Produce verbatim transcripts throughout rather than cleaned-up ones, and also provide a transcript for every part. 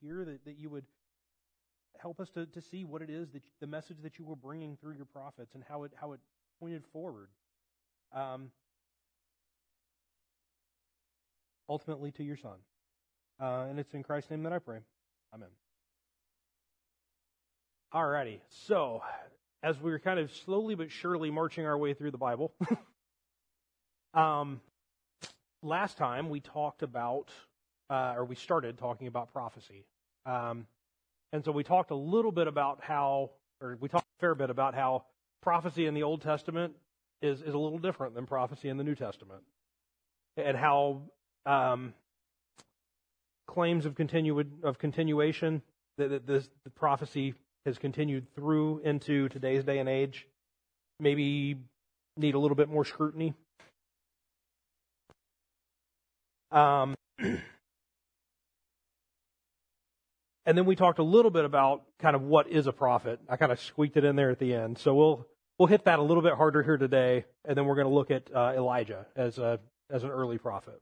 here, that, that you would help us to, to see what it is, that the message that you were bringing through your prophets and how it how it pointed forward. Um, ultimately to your Son. Uh, and it's in Christ's name that I pray. Amen. Alrighty, so as we're kind of slowly but surely marching our way through the Bible, um, last time we talked about, uh, or we started talking about prophecy. Um, and so we talked a little bit about how, or we talked a fair bit about how prophecy in the Old Testament is, is a little different than prophecy in the New Testament. And how um, claims of continu- of continuation, that, that this the prophecy has continued through into today's day and age, maybe need a little bit more scrutiny. Um, and then we talked a little bit about kind of what is a prophet. I kind of squeaked it in there at the end. So we'll we'll hit that a little bit harder here today, and then we're going to look at uh, Elijah as a as an early prophet.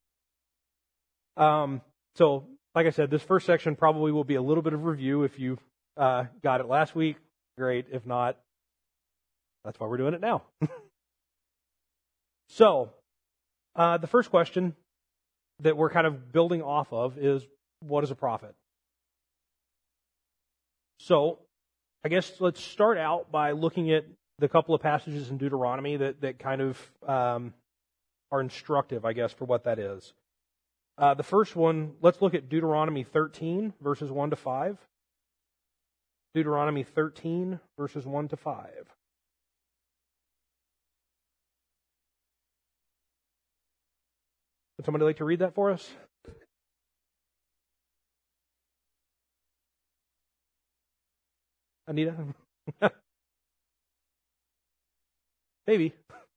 Um, so, like I said, this first section probably will be a little bit of review. If you uh, got it last week, great. If not, that's why we're doing it now. So, uh, the first question that we're kind of building off of is, what is a prophet? So, I guess let's start out by looking at the couple of passages in Deuteronomy that, that kind of um, are instructive, I guess, for what that is. Uh, the first one, let's look at Deuteronomy thirteen, verses one to five. Deuteronomy thirteen, verses one to five. Would somebody like to read that for us? Anita? Maybe.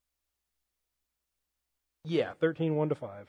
Yeah, thirteen, one to five.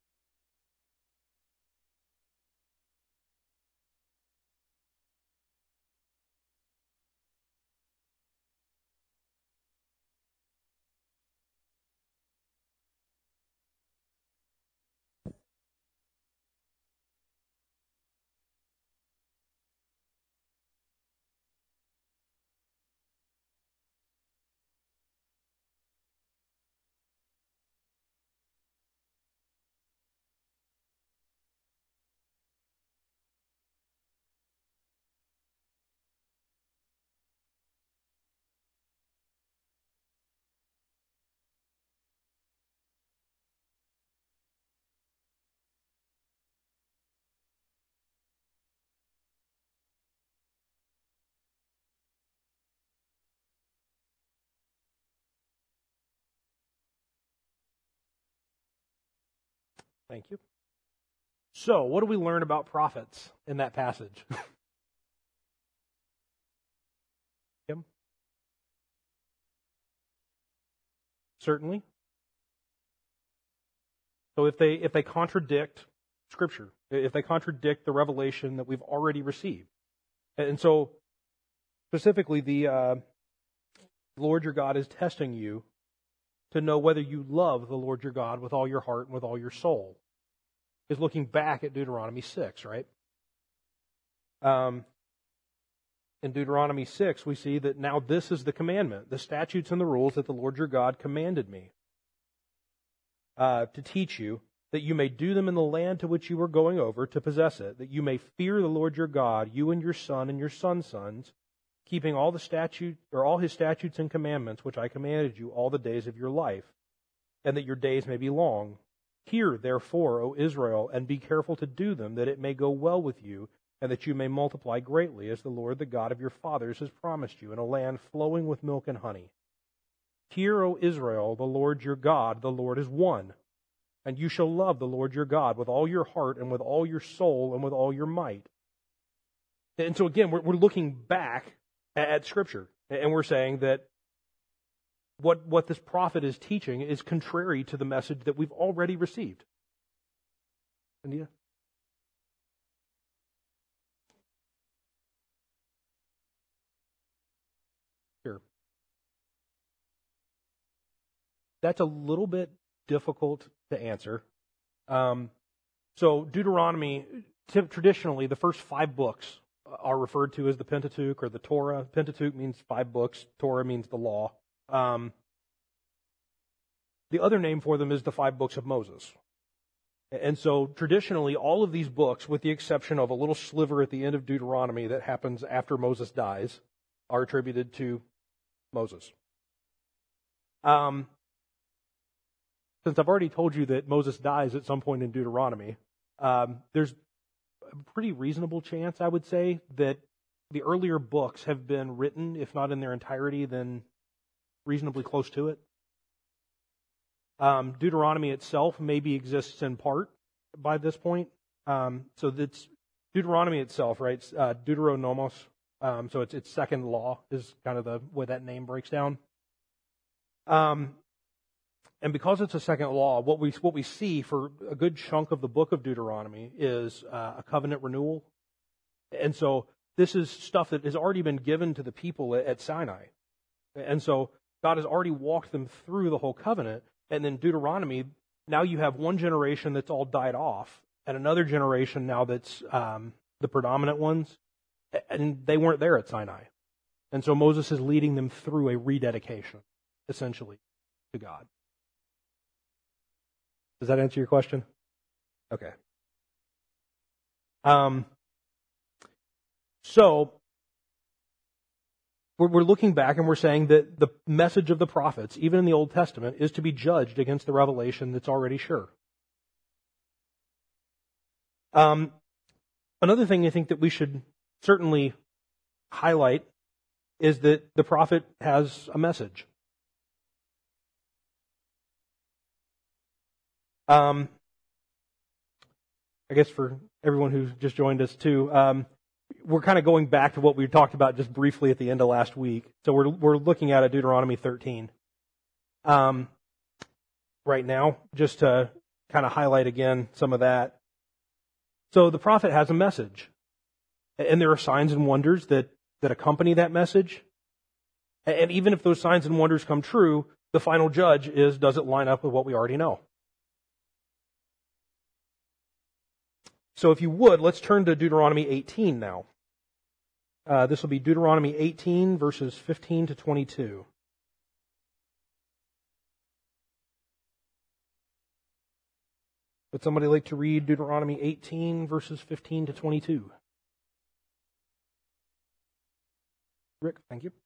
Thank you. So, what do we learn about prophets in that passage? Kim? Certainly. So if they if they contradict Scripture, if they contradict the revelation that we've already received, and so specifically the uh, Lord your God is testing you to know whether you love the Lord your God with all your heart and with all your soul. Is looking back at Deuteronomy six, right? Um, in Deuteronomy six, we see that now this is the commandment, the statutes and the rules that the Lord your God commanded me uh, to teach you, that you may do them in the land to which you are going over to possess it, that you may fear the Lord your God, you and your son and your son's sons, keeping all the statute or all his statutes and commandments which I commanded you all the days of your life, and that your days may be long. Hear, therefore, O Israel, and be careful to do them, that it may go well with you, and that you may multiply greatly, as the Lord, the God of your fathers, has promised you, in a land flowing with milk and honey. Hear, O Israel, the Lord your God, the Lord is one, and you shall love the Lord your God with all your heart and with all your soul and with all your might. And so again, we're, we're looking back at, at Scripture, and we're saying that What, what this prophet is teaching is contrary to the message that we've already received. Anita? Sure. That's a little bit difficult to answer. Um, so Deuteronomy, traditionally, the first five books are referred to as the Pentateuch or the Torah. Pentateuch means five books. Torah means the law. Um, the other name for them is the five books of Moses. And so traditionally, all of these books, with the exception of a little sliver at the end of Deuteronomy that happens after Moses dies, are attributed to Moses. Um, since I've already told you that Moses dies at some point in Deuteronomy, um, there's a pretty reasonable chance, I would say, that the earlier books have been written, if not in their entirety, then reasonably close to it. Um, Deuteronomy itself maybe exists in part by this point. Um, so that's Deuteronomy itself, right? Uh, Deuteronomos. Um, so it's its second law is kind of the way that name breaks down. Um, and because it's a second law, what we what we see for a good chunk of the book of Deuteronomy is uh, a covenant renewal. And so this is stuff that has already been given to the people at, at Sinai. And so God has already walked them through the whole covenant. And then Deuteronomy, now you have one generation that's all died off, and another generation now that's um, the predominant ones, and they weren't there at Sinai. And so Moses is leading them through a rededication, essentially, to God. Does that answer your question? Okay. Um. So, we're looking back and we're saying that the message of the prophets, even in the Old Testament, is to be judged against the revelation that's already sure. Um, another thing I think that we should certainly highlight is that the prophet has a message. Um, I guess for everyone who's just joined us too, um, we're kind of going back to what we talked about just briefly at the end of last week. So we're we're looking at Deuteronomy thirteen um, right now, just to kind of highlight again some of that. So the prophet has a message, and there are signs and wonders that, that accompany that message. And even if those signs and wonders come true, the final judge is, does it line up with what we already know? So if you would, let's turn to Deuteronomy eighteen now. Uh, this will be Deuteronomy eighteen, verses fifteen to twenty-two. Would somebody like to read Deuteronomy eighteen, verses fifteen to twenty-two? Rick, thank you.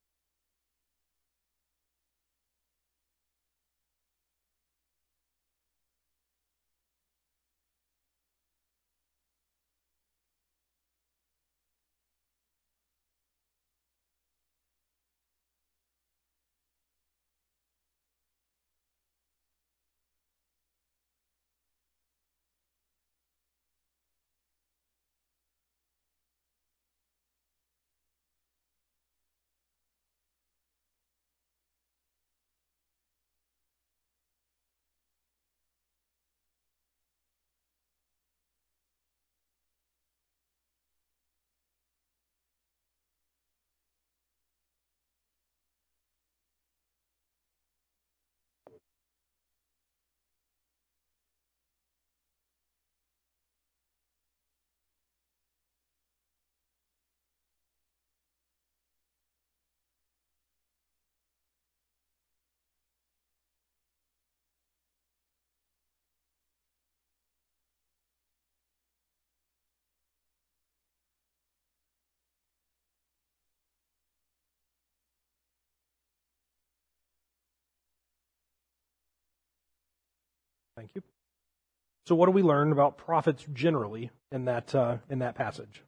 Thank you. So what do we learn about prophets generally in that uh, in that passage?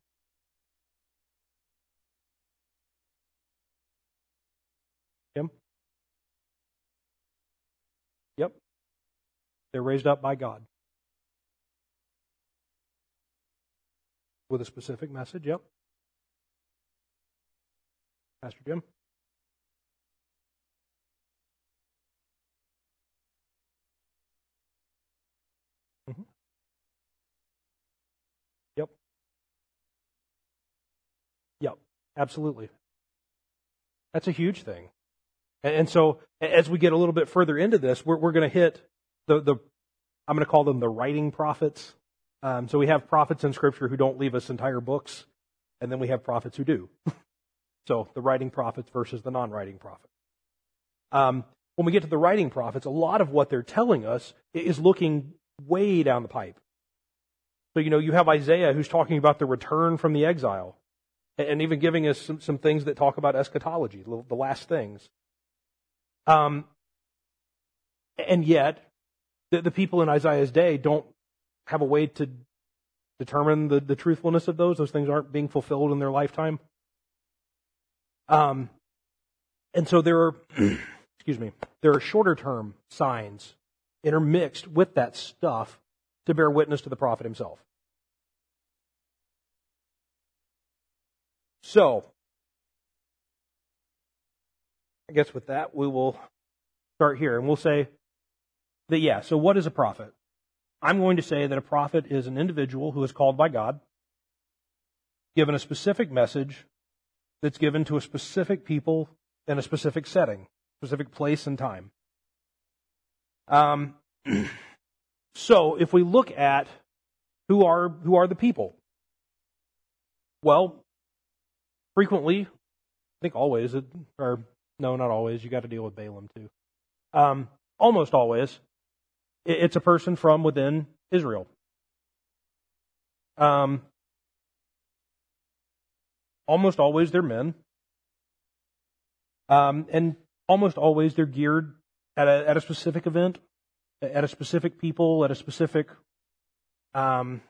Kim? Yep. They're raised up by God. With a specific message, yep. Pastor Jim? Mm-hmm. Yep. Yep. Absolutely. That's a huge thing. And, and so as we get a little bit further into this, we're, we're going to hit the, the, I'm going to call them the writing prophets. Um, so we have prophets in Scripture who don't leave us entire books, and then we have prophets who do. So the writing prophets versus the non-writing prophets. Um, when we get to the writing prophets, a lot of what they're telling us is looking way down the pipe. So, you know, you have Isaiah who's talking about the return from the exile, and even giving us some, some things that talk about eschatology, the last things. Um, and yet, the, the people in Isaiah's day don't have a way to determine the, the truthfulness of those. Those things aren't being fulfilled in their lifetime. Um, and so there are, excuse me, there are shorter term signs intermixed with that stuff to bear witness to the prophet himself. So, I guess with that, we will start here and we'll say that, yeah, so what is a prophet? I'm going to say that a prophet is an individual who is called by God, given a specific message that's given to a specific people in a specific setting, specific place and time. Um, so if we look at who are who are the people, well, frequently, I think always, or no, not always. You got to deal with Balaam too. Um, almost always, it's a person from within Israel. Um, almost always they're men. Um, and almost always they're geared at a, at a specific event, at a specific people, at a specific, um,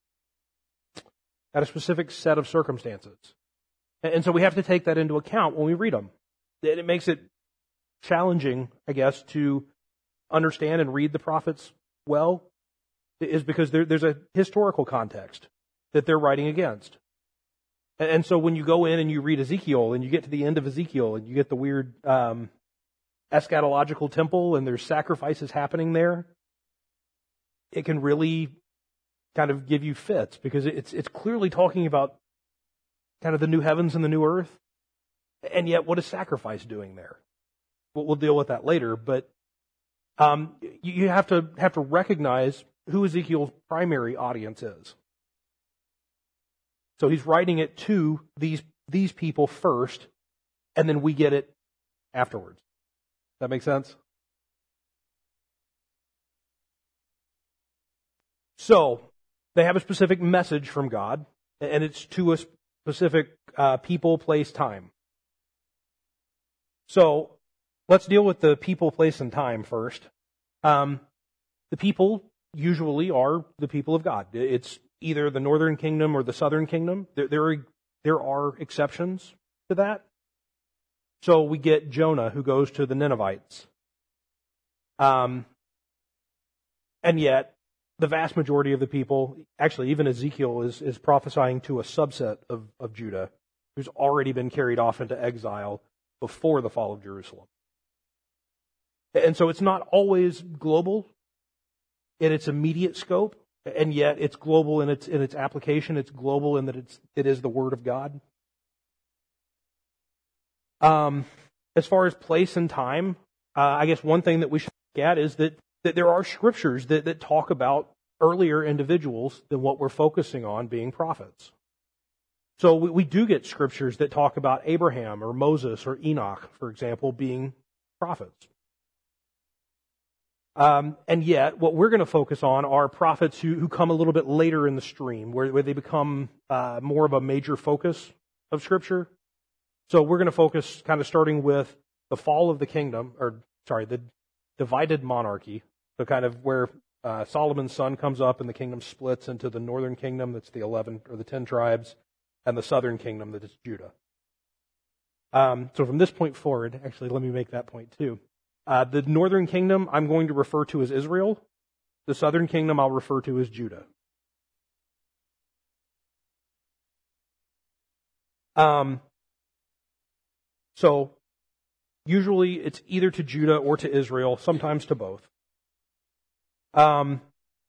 at a specific set of circumstances. And so we have to take that into account when we read them. And it makes it challenging, I guess, to understand and read the prophets well, is because there, there's a historical context that they're writing against. And so when you go in and you read Ezekiel and you get to the end of Ezekiel and you get the weird um, eschatological temple and there's sacrifices happening there, it can really kind of give you fits because it's it's clearly talking about kind of the new heavens and the new earth. And yet, what is sacrifice doing there? We'll, we'll deal with that later, but um, you, you have to have to recognize who Ezekiel's primary audience is. So he's writing it to these these people first, and then we get it afterwards. Does that make sense? So they have a specific message from God, and it's to a specific uh, people, place, time. So let's deal with the people, place, and time first. Um, the people usually are the people of God. It's either the northern kingdom or the southern kingdom. There, there, are, there are exceptions to that. So we get Jonah, who goes to the Ninevites. Um, and yet, the vast majority of the people, actually even Ezekiel is, is prophesying to a subset of, of Judah, who's already been carried off into exile before the fall of Jerusalem. And so it's not always global in its immediate scope, and yet it's global in its in its application. It's global in that it's it is the Word of God. Um, as far as place and time, uh, I guess one thing that we should look at is that, that there are scriptures that, that talk about earlier individuals than what we're focusing on being prophets. So we, we do get scriptures that talk about Abraham or Moses or Enoch, for example, being prophets. Um, and yet, what we're going to focus on are prophets who, who come a little bit later in the stream, where, where they become uh, more of a major focus of Scripture. So we're going to focus kind of starting with the fall of the kingdom, or sorry, the divided monarchy. So kind of where uh, Solomon's son comes up and the kingdom splits into the northern kingdom, that's the eleven or the ten tribes, and the southern kingdom, that is Judah. Um, so from this point forward, actually, let me make that point too. Uh, the northern kingdom I'm going to refer to as Israel. The southern kingdom I'll refer to as Judah. Um, so usually it's either to Judah or to Israel, sometimes to both. Um,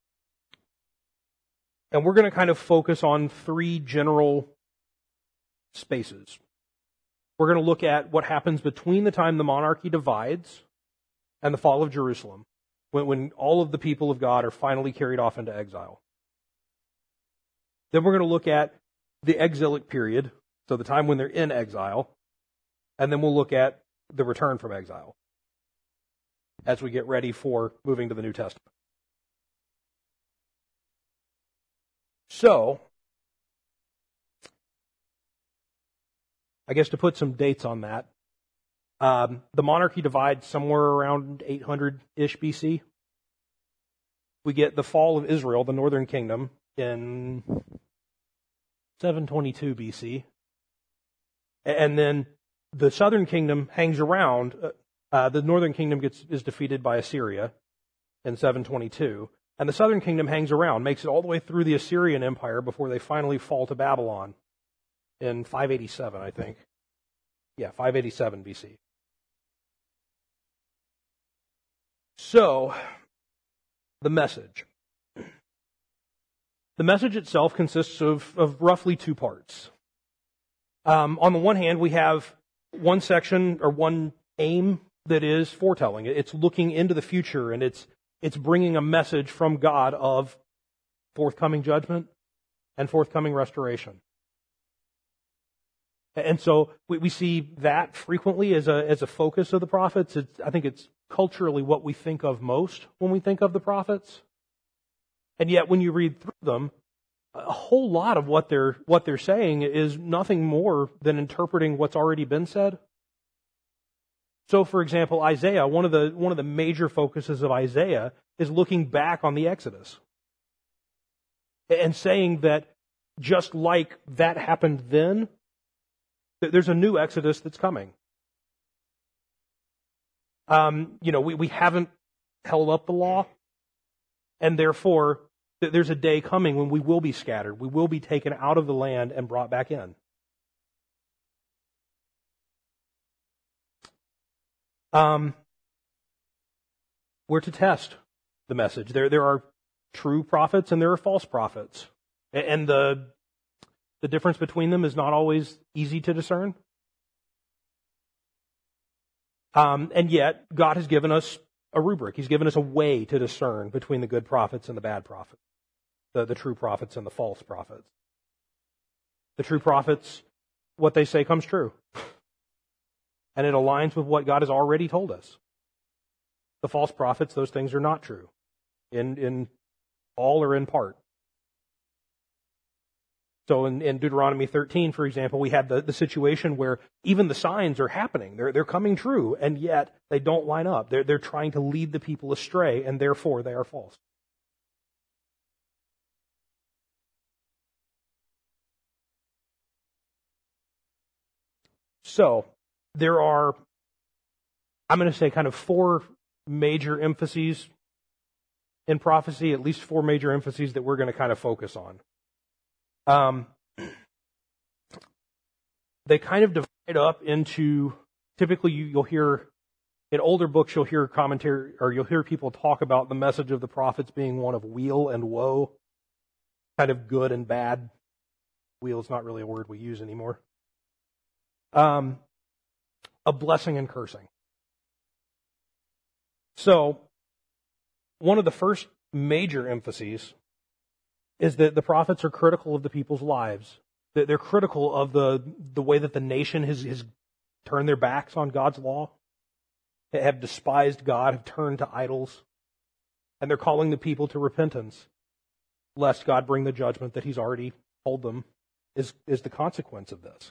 and we're going to kind of focus on three general spaces. We're going to look at what happens between the time the monarchy divides and the fall of Jerusalem, when, when all of the people of God are finally carried off into exile. Then we're going to look at the exilic period, so the time when they're in exile, and then we'll look at the return from exile as we get ready for moving to the New Testament. So, I guess to put some dates on that, um, the monarchy divides somewhere around eight hundred-ish B C. We get the fall of Israel, the northern kingdom, in seven twenty-two B C. And then the southern kingdom hangs around. Uh, the northern kingdom gets is defeated by Assyria in seven twenty-two. And the southern kingdom hangs around, makes it all the way through the Assyrian Empire before they finally fall to Babylon in five eighty-seven, I think. Yeah, five eighty-seven B C. So, the message. The message itself consists of, of roughly two parts. Um, on the one hand, we have one section or one aim that is foretelling. It's looking into the future, and it's it's bringing a message from God of forthcoming judgment and forthcoming restoration. And so we, we see that frequently as a as a focus of the prophets. It's, I think it's culturally what we think of most when we think of the prophets. And yet, when you read through them, a whole lot of what they're what they're saying is nothing more than interpreting what's already been said. So, for example, Isaiah, one of the one of the major focuses of Isaiah is looking back on the Exodus and saying that just like that happened then, there's a new Exodus that's coming. Um, you know, we, we haven't held up the law, and therefore there's a day coming when we will be scattered. We will be taken out of the land and brought back in. Um, we're to test the message. There, there are true prophets and there are false prophets, and the the difference between them is not always easy to discern. Um, and yet, God has given us a rubric. He's given us a way to discern between the good prophets and the bad prophets, the, the true prophets and the false prophets. The true prophets, what they say comes true. And it aligns with what God has already told us. The false prophets, those things are not true, in, in all or in part. So in, in Deuteronomy thirteen, for example, we had the, the situation where even the signs are happening. They're, they're coming true, and yet they don't line up. They're, they're trying to lead the people astray, and therefore they are false. So, there are, I'm going to say, kind of four major emphases in prophecy, at least four major emphases that we're going to kind of focus on. Um, they kind of divide up into, typically you, you'll hear, in older books you'll hear commentary, or you'll hear people talk about the message of the prophets being one of weal and woe, kind of good and bad. Weal is not really a word we use anymore. Um, a blessing and cursing. So, one of the first major emphases is that the prophets are critical of the people's lives. They're critical of the, the way that the nation has, has turned their backs on God's law, they have despised God, have turned to idols, and they're calling the people to repentance, lest God bring the judgment that He's already told them is, is the consequence of this.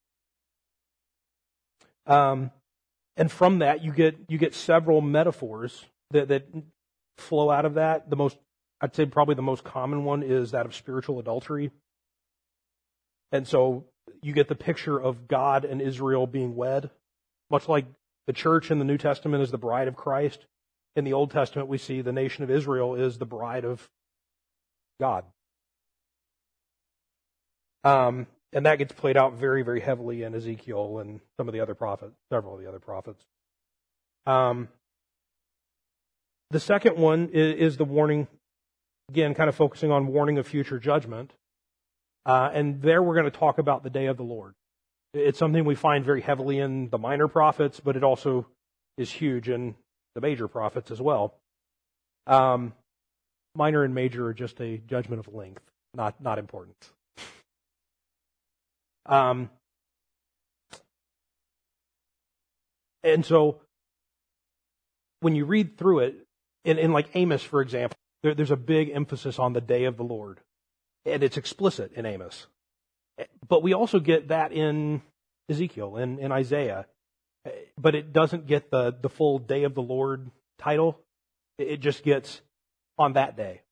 Um, and from that, you get you get several metaphors that, that flow out of that. The most, I'd say probably the most common one is that of spiritual adultery. And so you get the picture of God and Israel being wed, much like the church in the New Testament is the bride of Christ. In the Old Testament, we see the nation of Israel is the bride of God. Um, and that gets played out very, very heavily in Ezekiel and some of the other prophets, several of the other prophets. Um, the second one is, is the warning, again, kind of focusing on warning of future judgment. Uh, and there we're going to talk about the day of the Lord. It's something we find very heavily in the minor prophets, but it also is huge in the major prophets as well. Um, minor and major are just a judgment of length. not not important. Um, and so when you read through it, in, in like Amos, for example, there, there's a big emphasis on the day of the Lord, and it's explicit in Amos. But we also get that in Ezekiel and in, in Isaiah, but it doesn't get the the full day of the Lord title. It just gets on that day.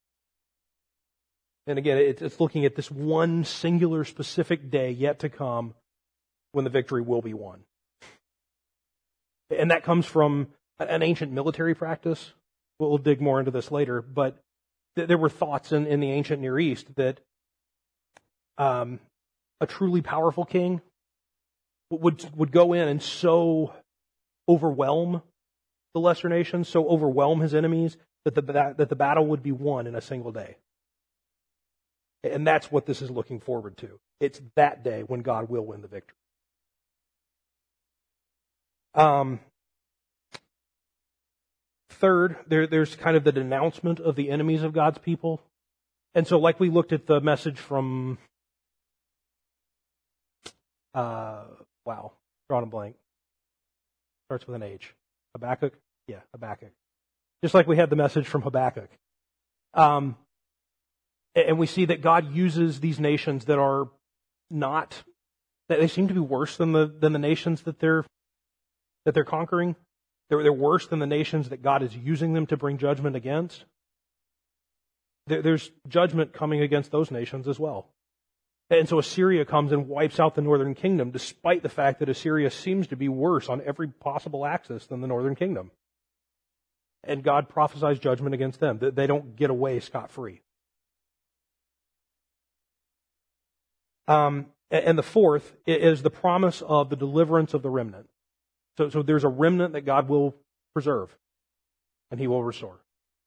And again, it's looking at this one singular specific day yet to come when the victory will be won. And that comes from an ancient military practice. We'll dig more into this later, but there were thoughts in, in the ancient Near East that um, a truly powerful king would would go in and so overwhelm the lesser nations, so overwhelm his enemies that the that the battle would be won in a single day. And that's what this is looking forward to. It's that day when God will win the victory. Um, third, there, there's kind of the denouncement of the enemies of God's people. And so like we looked at the message from, uh, wow, drawing a blank. Starts with an H. Habakkuk? Yeah, Habakkuk. Just like we had the message from Habakkuk. Um, and we see that God uses these nations that are not, that they seem to be worse than the than the nations that they're that they're conquering. They're, they're worse than the nations that God is using them to bring judgment against. There, there's judgment coming against those nations as well. And so Assyria comes and wipes out the northern kingdom, despite the fact that Assyria seems to be worse on every possible axis than the northern kingdom. And God prophesies judgment against them. They don't get away scot-free. Um, and the fourth is the promise of the deliverance of the remnant. So, so there's a remnant that God will preserve, and He will restore.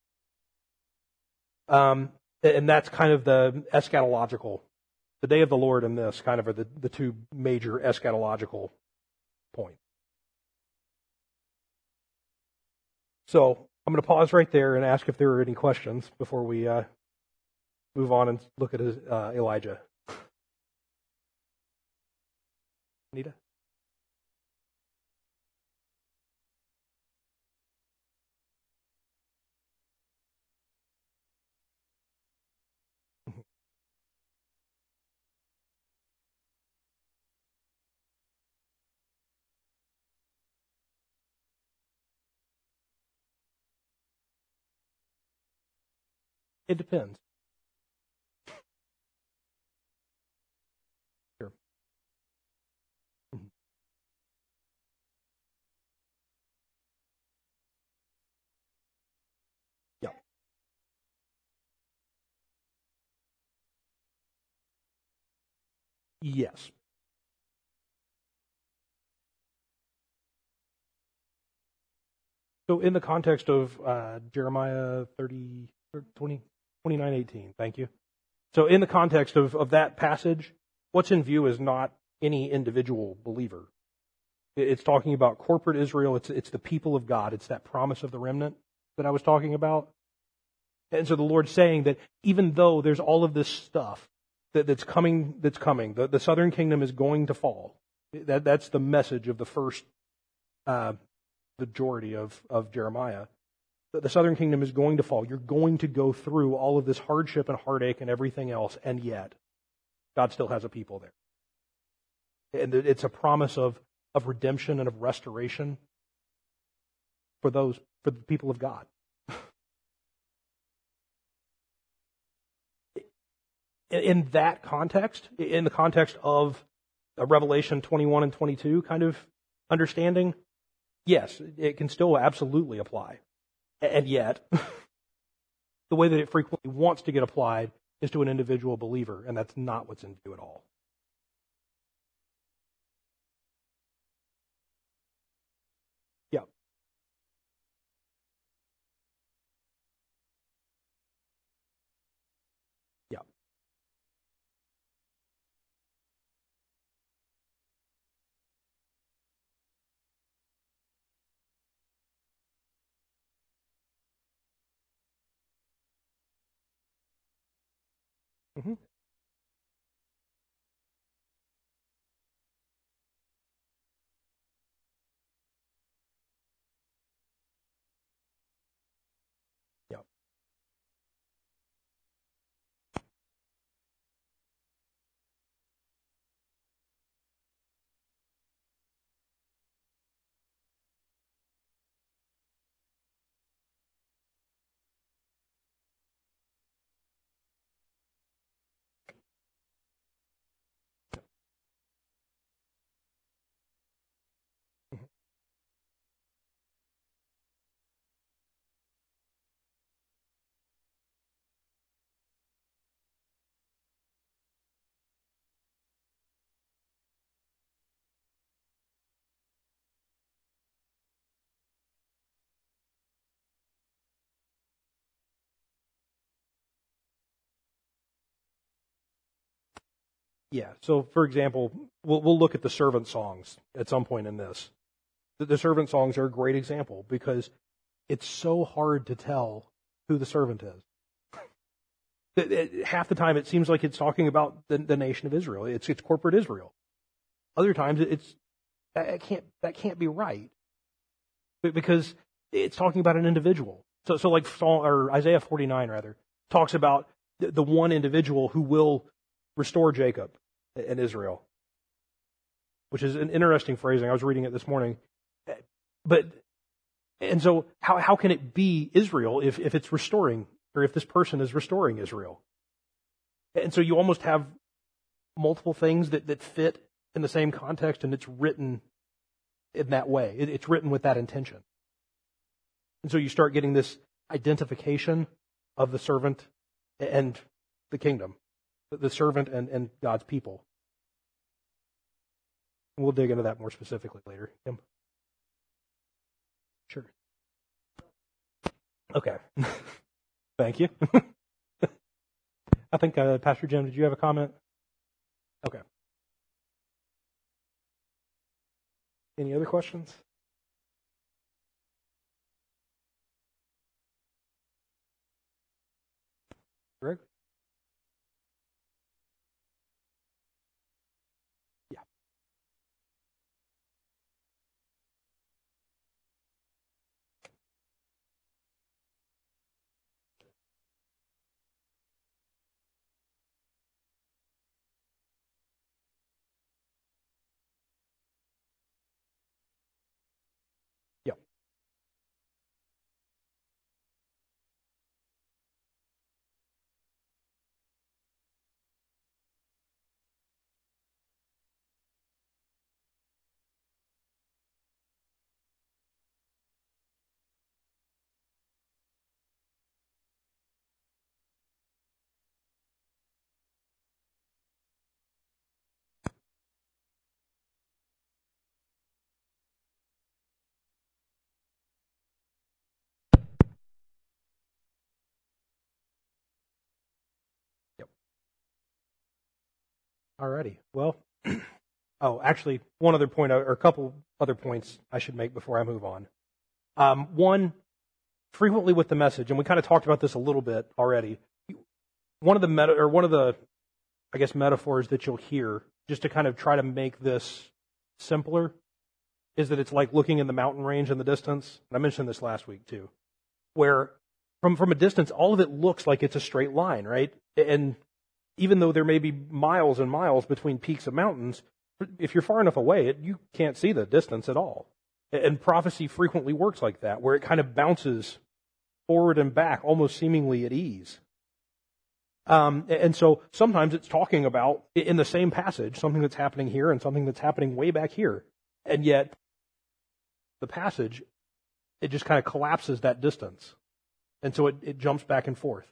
Um, and that's kind of the eschatological. The day of the Lord and this kind of are the, the two major eschatological points. So I'm going to pause right there and ask if there are any questions before we uh, move on and look at uh, Elijah. Anita? It depends. Sure. Mhm. Yeah. Yes. So in the context of uh, Jeremiah thirty, twenty, twenty-nine eighteen, thank you. So in the context of, of that passage, what's in view is not any individual believer. It's talking about corporate Israel. It's, it's the people of God. It's that promise of the remnant that I was talking about. And so the Lord's saying that even though there's all of this stuff that, that's coming, that's coming, the, the southern kingdom is going to fall. That, that's the message of the first uh, majority of, of Jeremiah. That the southern kingdom is going to fall. You're going to go through all of this hardship and heartache and everything else, and yet God still has a people there. And it's a promise of, of redemption and of restoration for those, for the people of God. In that context, in the context of Revelation twenty-one and twenty-two kind of understanding, yes, it can still absolutely apply. And yet, the way that it frequently wants to get applied is to an individual believer, and that's not what's in view at all. Yeah. Yeah. Mm-hmm. Yeah. Mhm. Yeah. So, for example, we'll, we'll look at the servant songs at some point in this. The, the servant songs are a great example because it's so hard to tell who the servant is. It- it- half the time, it seems like it's talking about the, the nation of Israel. It's it's corporate Israel. Other times, it's that can't that can't be right because it's talking about an individual. So so like Psalm, or Isaiah forty-nine rather talks about the, the one individual who will restore Jacob and Israel, which is an interesting phrasing. I was reading it this morning, but and so how how can it be Israel if if it's restoring, or if this person is restoring Israel? And so you almost have multiple things that, that fit in the same context, and it's written in that way. It, it's written with that intention. And so you start getting this identification of the servant and the kingdom, the servant and, and God's people. And we'll dig into that more specifically later. Kim? Sure. Okay. Thank you. I think, uh, Pastor Jim, did you have a comment? Okay. Any other questions? Greg? Yeah. Yeah. Yep. Alrighty. Well, oh, actually, one other point, or a couple other points I should make before I move on. Um, one, frequently with the message, and we kind of talked about this a little bit already. One of the meta, or one of the, I guess, metaphors that you'll hear, just to kind of try to make this simpler, is that it's like looking in the mountain range in the distance. And I mentioned this last week too, where from from a distance, all of it looks like it's a straight line, right? And even though there may be miles and miles between peaks of mountains, if you're far enough away, it, you can't see the distance at all. And prophecy frequently works like that, where it kind of bounces forward and back, almost seemingly at ease. Um, and so sometimes it's talking about, in the same passage, something that's happening here and something that's happening way back here. And yet, the passage, it just kind of collapses that distance. And so it, it jumps back and forth.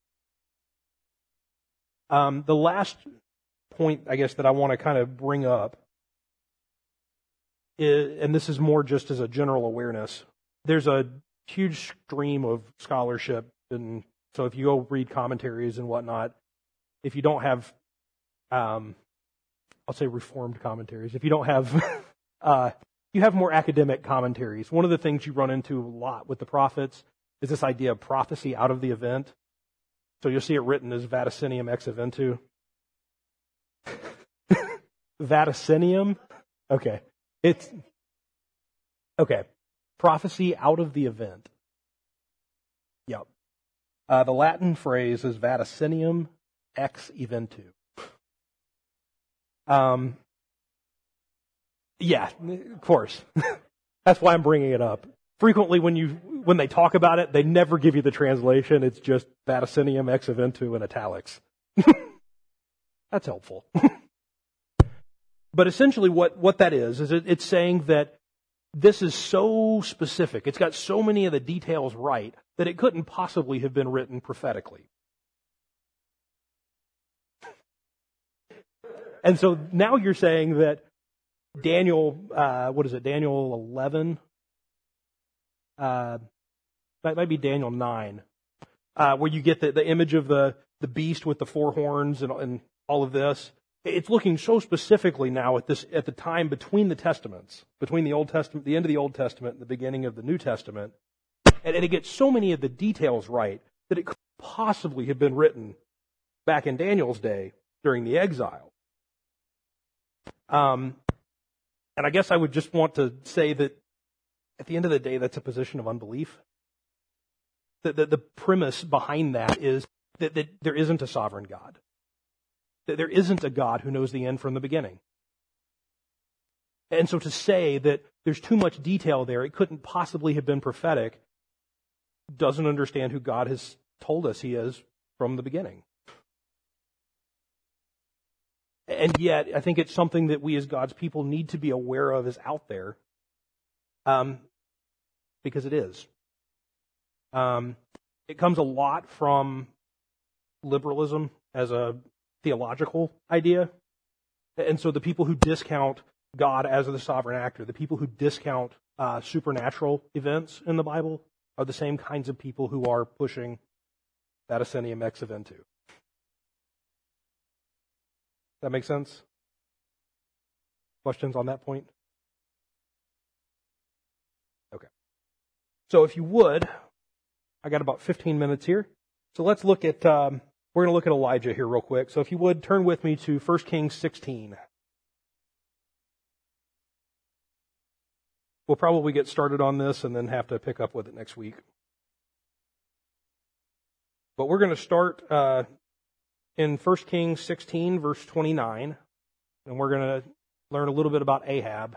Um, the last point, I guess, that I want to kind of bring up, is, and this is more just as a general awareness, there's a huge stream of scholarship, and so if you go read commentaries and whatnot, if you don't have, um, I'll say reformed commentaries, if you don't have, uh, you have more academic commentaries. One of the things you run into a lot with the prophets is this idea of prophecy out of the event. So you'll see it written as vaticinium ex eventu. Vaticinium? Okay. It's, okay. Prophecy out of the event. Yep. Uh, the Latin phrase is vaticinium ex eventu. Um, yeah, of course. That's why I'm bringing it up. Frequently when you, when they talk about it, they never give you the translation. It's just vaticinium ex eventu in italics. That's helpful. But essentially what, what that is, is it, it's saying that this is so specific, it's got so many of the details right, that it couldn't possibly have been written prophetically. And so now you're saying that Daniel, uh, what is it, Daniel eleven? Uh, that might be Daniel nine, uh, where you get the, the image of the, the beast with the four horns and, and all of this. It's looking so specifically now at this at the time between the Testaments, between the Old Testament, the end of the Old Testament and the beginning of the New Testament, and, and it gets so many of the details right that it could possibly have been written back in Daniel's day during the exile. Um, and I guess I would just want to say that at the end of the day, that's a position of unbelief. The, the, the premise behind that is that, that there isn't a sovereign God. That there isn't a God who knows the end from the beginning. And so to say that there's too much detail there, it couldn't possibly have been prophetic, doesn't understand who God has told us He is from the beginning. And yet, I think it's something that we as God's people need to be aware of is out there. Um, because it is. Um, it comes a lot from liberalism as a theological idea. And so the people who discount God as the sovereign actor, the people who discount uh, supernatural events in the Bible, are the same kinds of people who are pushing vaticinium ex eventu. That make sense? Questions on that point? Okay. So if you would, I got about fifteen minutes here. So let's look at, um, we're going to look at Elijah here real quick. So if you would, turn with me to First Kings sixteen. We'll probably get started on this and then have to pick up with it next week. But we're going to start uh, in First Kings sixteen, verse twenty-nine, and we're going to learn a little bit about Ahab.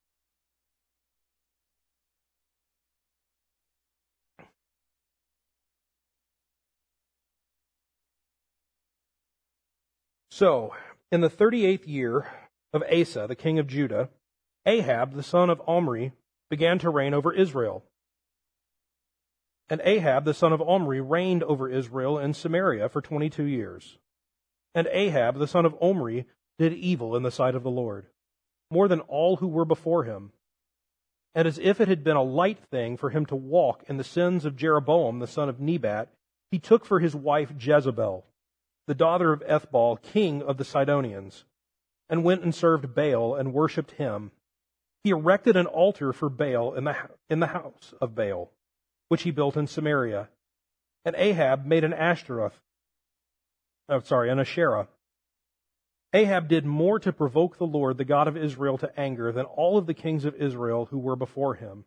So, in the thirty-eighth year of Asa, the king of Judah, Ahab, the son of Omri, began to reign over Israel. And Ahab, the son of Omri, reigned over Israel in Samaria for twenty-two years. And Ahab, the son of Omri, did evil in the sight of the Lord, more than all who were before him. And as if it had been a light thing for him to walk in the sins of Jeroboam, the son of Nebat, he took for his wife Jezebel, the daughter of Ethbaal, king of the Sidonians, and went and served Baal and worshipped him. He erected an altar for Baal in the, in the house of Baal, which he built in Samaria. And Ahab made an Ashtaroth, oh, sorry, an Asherah. Ahab did more to provoke the Lord, the God of Israel, to anger than all of the kings of Israel who were before him.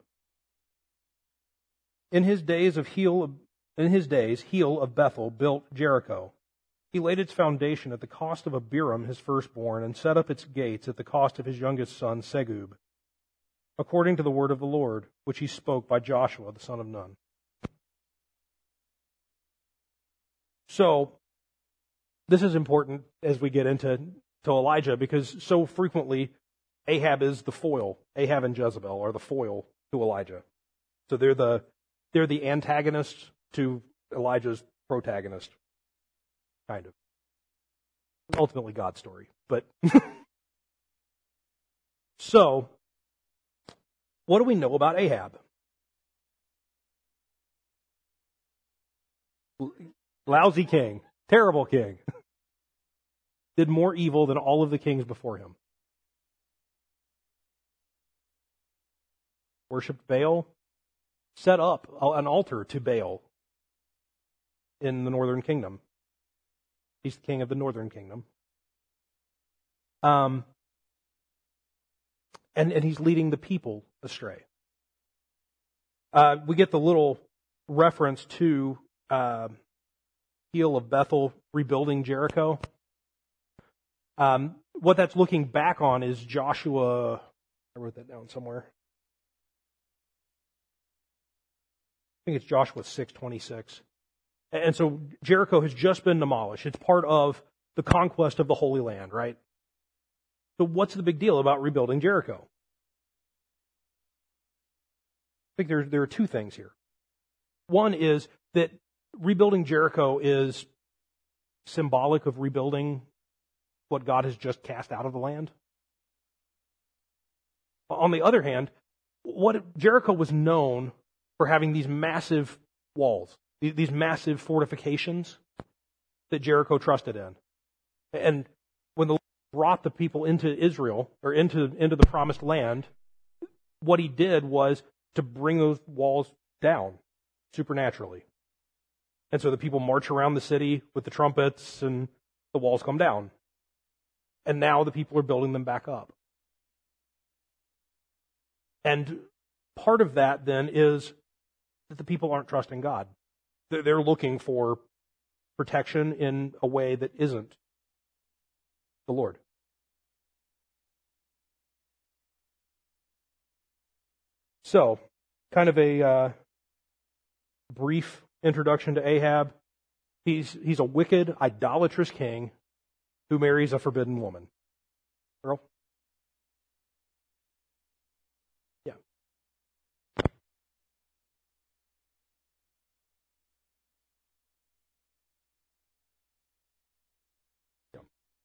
In his days of Heel, in his days, Heel of Bethel built Jericho. He laid its foundation at the cost of Abiram, his firstborn, and set up its gates at the cost of his youngest son, Segub, according to the word of the Lord, which he spoke by Joshua, the son of Nun. So, this is important as we get into to Elijah, because so frequently Ahab is the foil. Ahab and Jezebel are the foil to Elijah. So they're the they're the antagonist to Elijah's protagonist. Kind of. Ultimately God's story. But so, what do we know about Ahab? Lousy king. Terrible king. Did more evil than all of the kings before him. Worshipped Baal. Set up an altar to Baal in the northern kingdom. He's the king of the northern kingdom. Um, and, and he's leading the people astray. Uh, we get the little reference to uh, Heel of Bethel rebuilding Jericho. Um, what that's looking back on is Joshua. I wrote that down somewhere. I think it's Joshua six twenty-six. And so Jericho has just been demolished. It's part of the conquest of the Holy Land, right? So what's the big deal about rebuilding Jericho? I think there, there are two things here. One is that rebuilding Jericho is symbolic of rebuilding what God has just cast out of the land. On the other hand, what Jericho was known for having these massive walls, these massive fortifications that Jericho trusted in. And when the Lord brought the people into Israel, or into, into the promised land, what he did was to bring those walls down supernaturally. And so the people march around the city with the trumpets and the walls come down. And now the people are building them back up. And part of that then is that the people aren't trusting God. They're looking for protection in a way that isn't the Lord. So, kind of a uh, brief introduction to Ahab. He's he's a wicked, idolatrous king who marries a forbidden woman. Earl? Yeah. Yeah.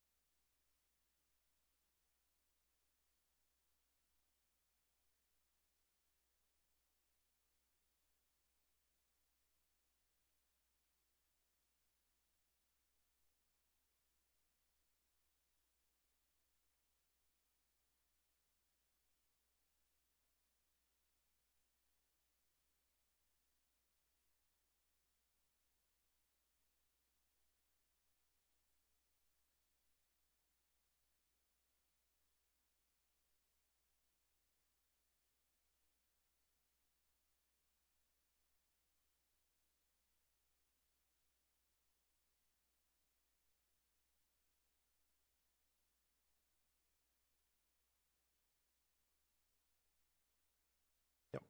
Yep.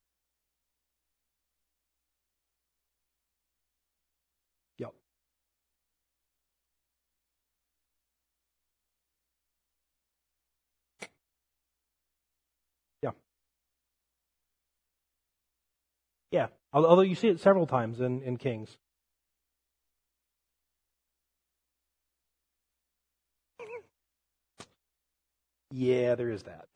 Yep. Yeah. Yeah. Although you see it several times in, in Kings. Yeah, there is that.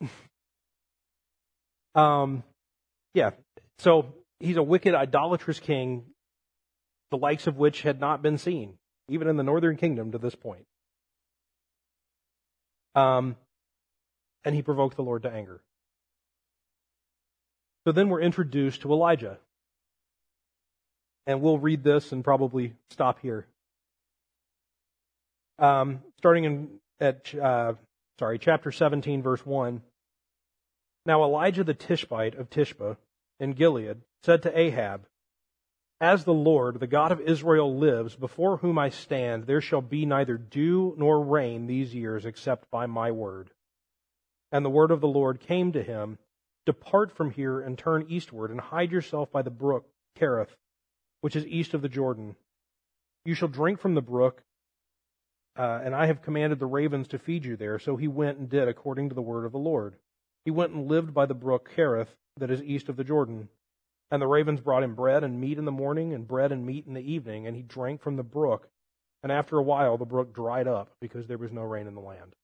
um, yeah. So he's a wicked, idolatrous king, the likes of which had not been seen, even in the northern kingdom to this point. Um, and he provoked the Lord to anger. So then we're introduced to Elijah. And we'll read this and probably stop here. Um, starting in at uh, sorry, chapter seventeen, verse one. Now Elijah the Tishbite of Tishbe in Gilead said to Ahab, "As the Lord, the God of Israel, lives, before whom I stand, there shall be neither dew nor rain these years except by my word." And the word of the Lord came to him, "Depart from here and turn eastward and hide yourself by the brook Kerith, which is east of the Jordan. You shall drink from the brook, uh, and I have commanded the ravens to feed you there." So he went and did according to the word of the Lord. He went and lived by the brook Kerith, that is east of the Jordan. And the ravens brought him bread and meat in the morning, and bread and meat in the evening, and he drank from the brook. And after a while the brook dried up, because there was no rain in the land.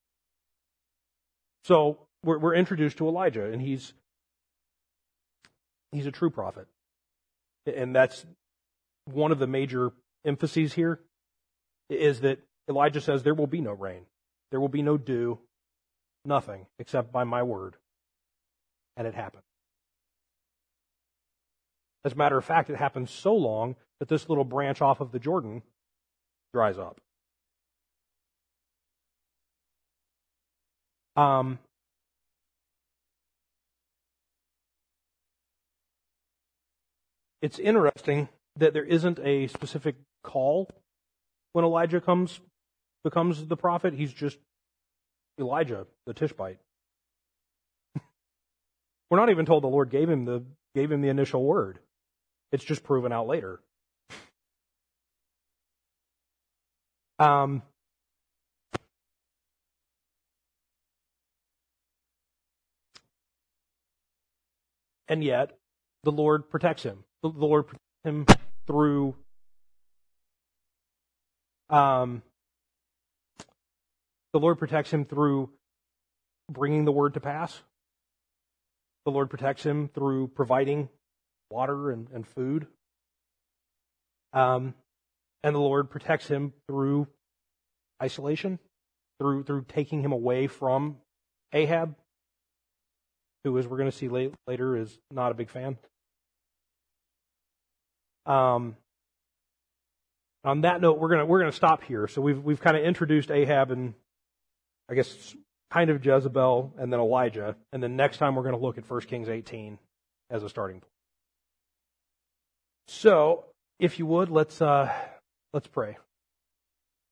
So we're, we're introduced to Elijah, and he's he's a true prophet. And that's one of the major emphases here, is that Elijah says there will be no rain. There will be no dew, nothing, except by my word. And it happened. As a matter of fact, it happened so long that this little branch off of the Jordan dries up. Um, it's interesting that there isn't a specific call when Elijah comes becomes the prophet. He's just Elijah, the Tishbite. We're not even told the Lord gave him the gave him the initial word. It's just proven out later. Um, and yet, the Lord protects him. The Lord protects him through um, the Lord protects him through bringing the word to pass. The Lord protects him through providing water and, and food. Um, and the Lord protects him through isolation, through through taking him away from Ahab, who, as we're going to see late, later, is not a big fan. Um, on that note, we're gonna we're gonna stop here. So we've we've kind of introduced Ahab and I guess kind of Jezebel and then Elijah, and then next time we're going to look at First Kings eighteen as a starting point. So, if you would, let's uh, let's pray.